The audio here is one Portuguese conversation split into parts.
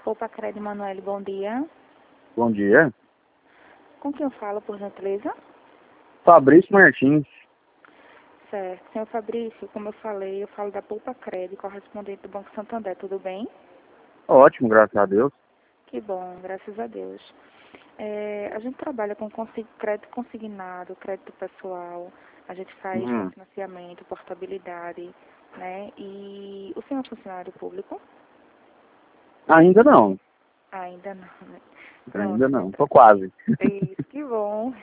Opa, Cred Manoel, bom dia. Bom dia. Com quem eu falo, por gentileza? Fabrício Martins. Certo. Senhor Fabrício, como eu falei, eu falo da Poupa Cred, correspondente do Banco Santander, tudo bem? Ótimo, graças a Deus. Que bom, graças a Deus. A gente trabalha com crédito consignado, crédito pessoal, a gente faz financiamento, portabilidade, né? E o senhor é funcionário público? Ainda não. Ainda não, né? Ainda Pronto, não. Tô quase. isso, que bom.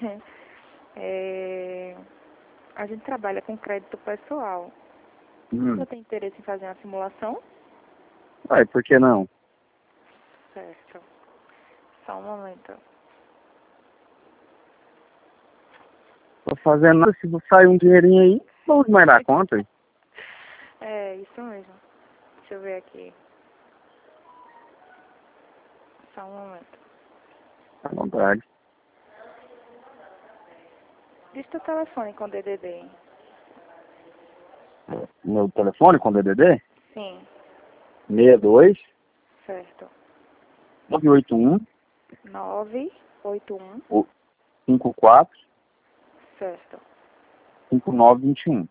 A gente trabalha com crédito pessoal. Você tem interesse em fazer uma simulação? Ué, por que não? Certo. Só um momento. Tô fazendo nada, se sair um dinheirinho aí, vamos mais dar conta. É, isso mesmo. Deixa eu ver aqui. Só um momento. À vontade. Diz teu telefone com DDD. Meu telefone com DDD? Sim, 62 certo. 981 981, 54 certo. 5921.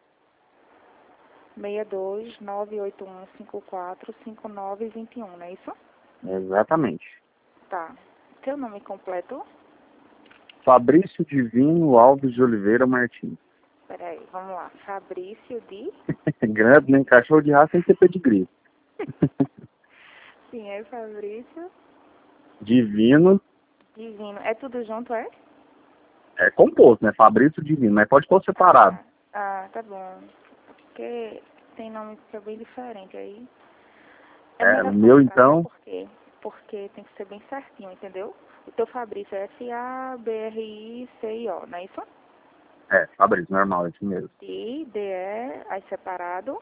62-981-54-5921, não é isso? Exatamente. Tá. Teu nome completo? Fabrício Divino Alves de Oliveira Martins. Peraí, vamos lá. Fabrício de... Grande, nem cachorro de raça sem ter pedigree. Sim, é Fabrício Divino Divino. É tudo junto, é? é composto, né? Fabrício Divino, mas pode pôr separado. Tá bom. Porque tem nome que é bem diferente aí. O Melhor meu separar, sabe então, por quê? Porque tem que ser bem certinho, entendeu? O teu Fabrício é Fabrício, não é isso? Fabrício, normal, esse mesmo. DE, aí separado.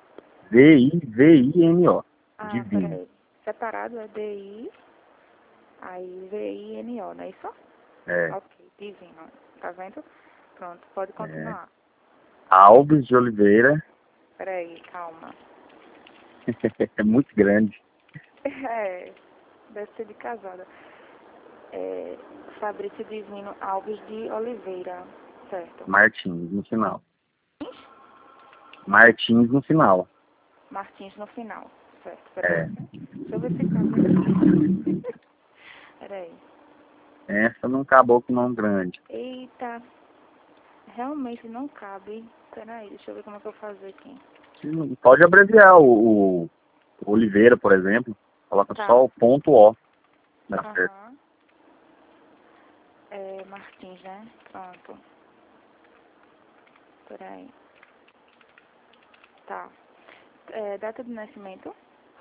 Divino. Divino. Peraí. Separado é DI, aí VINO, não é isso? É. Ok, divino. Tá vendo? Pronto, pode continuar. Alves de Oliveira. Peraí, calma. É muito grande. Deve ser de casada. Fabrício Divino Alves de Oliveira, certo. Martins no final. Martins no final. Martins no final, certo. Peraí. Deixa eu ver se cabe aqui. Peraí. Essa não acabou com nome grande. Eita, realmente não cabe. Peraí, deixa eu ver como é que eu vou fazer aqui. Pode abreviar o Oliveira, por exemplo. Coloca só o ponto O. Dá certo. Martins, né? Pronto. Peraí. Tá. Data de nascimento?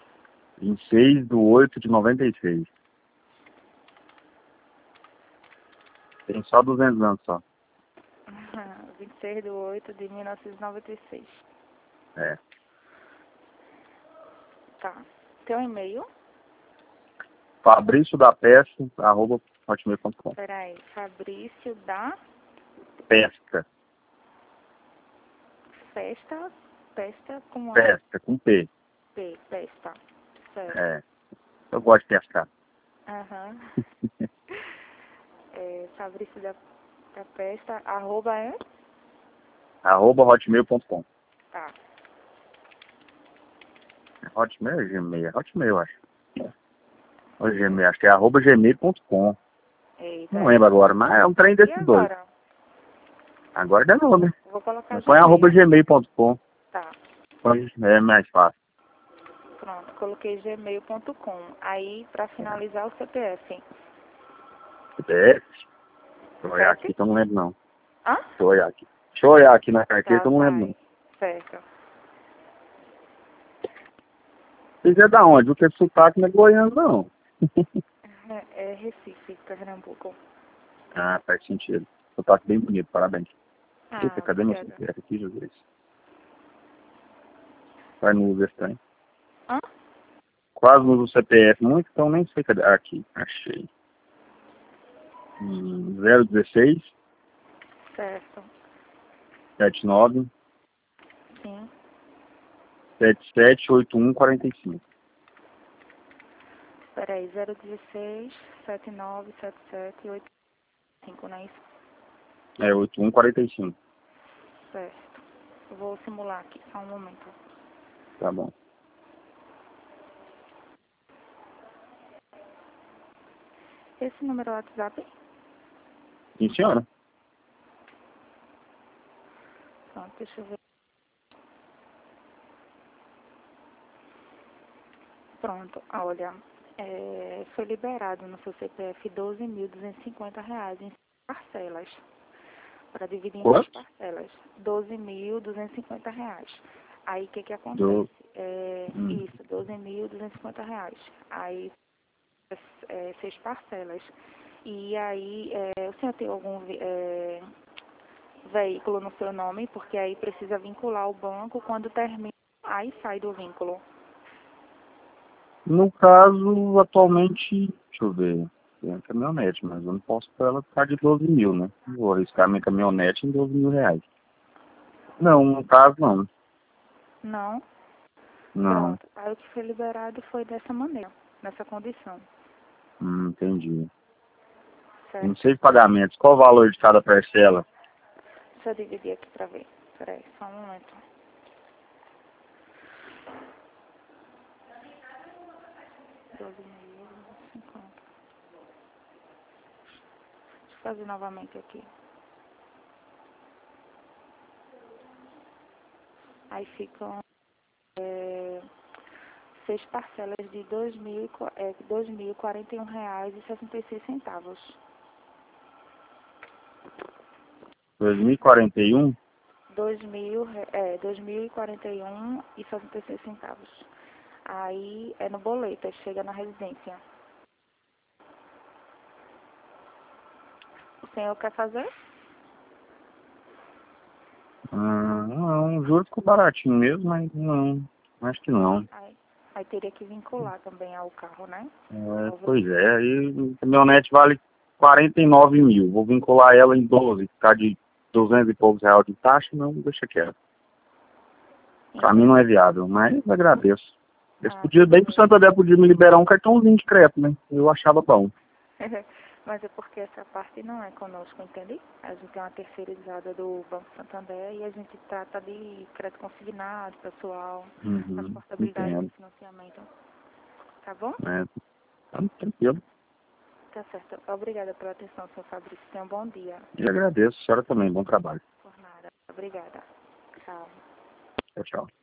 26/8/96. Tem só 200 anos só. 26/8/1996. É. Tá. Teu e-mail? Fabrício da Pesca, @hotmail.com. Peraí. Fabrício da Pesca. Pesta com Pesca, com P. P. Pesta. Certo. Eu gosto de pescar. Fabrício da Pesta, arroba é? @hotmail.com. Tá. Hotmail ou Gmail? Hotmail, eu acho. Ou Gmail, acho que é @gmail.com. Eita, Não lembro agora, mas é um trem E desses dois. agora? Agora dá não, né? Vou colocar Põe Gmail. @gmail.com. Tá. É mais fácil. Pronto, coloquei gmail.com. Aí, pra finalizar, o CPF. CPF? Deixa eu olhar Certo? aqui que eu não lembro não. Hã? Deixa eu olhar aqui. Deixa eu olhar aqui na carteira que eu não lembro não. Certo. Vocês é da onde? Porque sotaque não é goiano não. É Recife, Pernambuco. Faz sentido. Sotaque bem bonito, parabéns. Eita, cadê meu Obrigada. CPF aqui, Jesus? Vai no uso estranho. Hã? Quase não uso o CPF muito, então nem sei cadê. Aqui, achei. 016 Certo. 79 Sim. 778145. Peraí, 016 7977 85, não é isso? É 8145. Certo. Eu vou simular aqui, só um momento. Tá bom. Esse número é o WhatsApp? Sim, senhora. Pronto, deixa eu ver. Pronto, olha, foi liberado no seu CPF R$ 12.250 em parcelas, para dividir em 6 Quanto? parcelas, R$ 12.250. Aí o que Do... acontece? Isso, R$ 12.250. Aí 6 parcelas. E aí, o senhor tem algum veículo no seu nome? Porque aí precisa vincular o banco, quando termina, aí sai do vínculo. No caso, atualmente, deixa eu ver, tem a caminhonete, mas eu não posso para ela ficar de 12 mil, né? Não vou arriscar minha caminhonete em 12 mil reais. Não, no caso, não. Não? Não. Pronto. Aí o que foi liberado foi dessa maneira, nessa condição. Entendi. Não Certo? sei de pagamentos. Qual o valor de cada parcela? Deixa eu dividir aqui pra ver. Peraí, só um momento. R$ 12.050. Deixa eu fazer novamente aqui. Aí ficam 6 parcelas de R$ 2.041,66. 2041? 2.041,66. Aí é no boleto, aí chega na residência. O senhor quer fazer? Não, o juro ficou baratinho mesmo, mas não, acho que não. Aí teria que vincular também ao carro, né? Pois é, aí a caminhonete vale 49 mil. Vou vincular ela em 12, ficar de 200 e poucos reais de taxa, não, deixa quieto. Pra mim não é viável, mas agradeço. Eles podiam, bem que o Santander podia me liberar um cartãozinho de crédito, né? Eu achava bom. Mas é porque essa parte não é conosco, entende? A gente é uma terceirizada do Banco Santander e a gente trata de crédito consignado, pessoal, as portabilidades de Entendo. financiamento. Tá bom? Tá tranquilo. Tá certo. Obrigada pela atenção, senhor Fabrício. Tenha um bom dia. E agradeço, a senhora também, bom trabalho. Por nada. Obrigada. Tchau. Tchau, tchau.